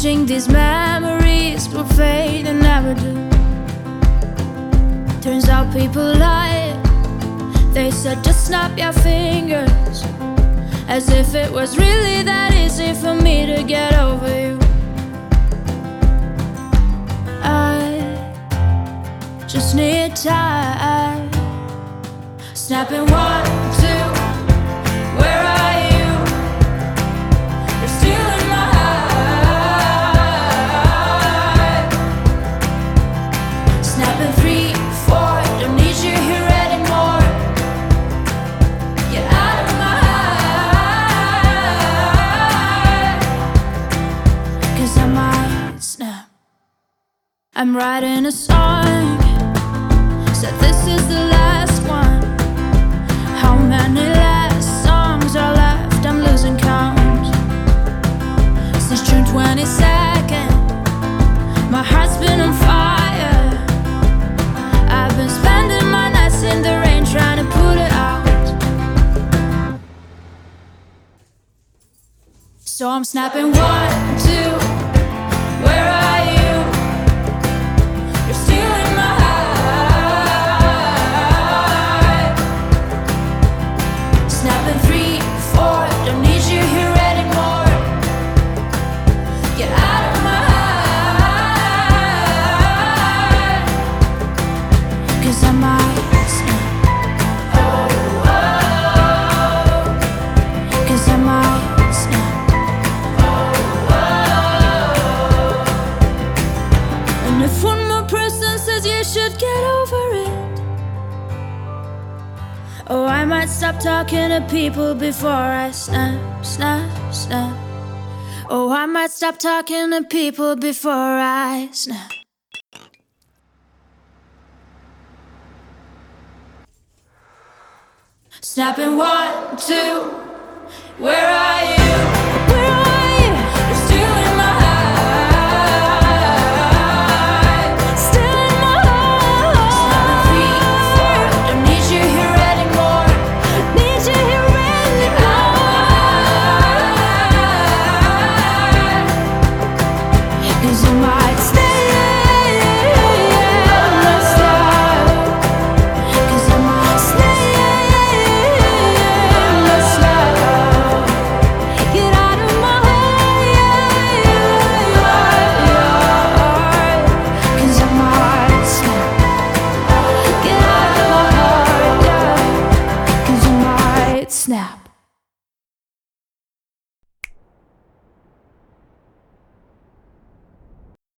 Wishing these memories would fade and never do. Turns out people lie. They said just snap your fingers, as if it was really that easy for me to get over you. I just need time. Snapping 1, 2. Where are you? You're still in my heart. Snapping 3, 4. Don't need you here anymore. Get out of my heart. 'Cause I might snap. I'm writing a song, said this is the last one. How many last songs are left? I'm losing count. Since June 22nd, my heart's been on fire. I've been spending my nights in the rain trying to put it out. So I'm snapping 1, 2. Where are you? You're still in my heart. Snapping 3, 4. Don't need you here anymore. Get out of my heart. 'Cause I might snap. 'Cause I might snap. And if one more person says you should get over it, oh, I might stop talking to people before I snap, snap, snap. Oh, I might stop talking to people before I snap. Snapping 1, 2. Where are you? Where are you? You're still in my heart. Still in my heart. Snapping 3, 4. Don't need you here anymore. Need you here anymore. 'Cause I might stay. Snap.